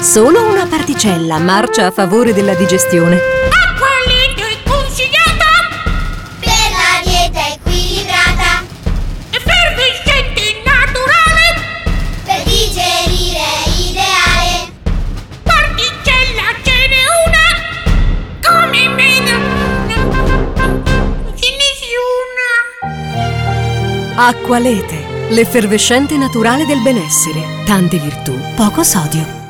Solo una particella marcia a favore della digestione. Acqualite è consigliata per la dieta equilibrata, effervescente naturale, per digerire ideale. particella ce n'è una, come me non ce nessuna. Acqualete, l'effervescente naturale del benessere. Tante virtù, poco sodio.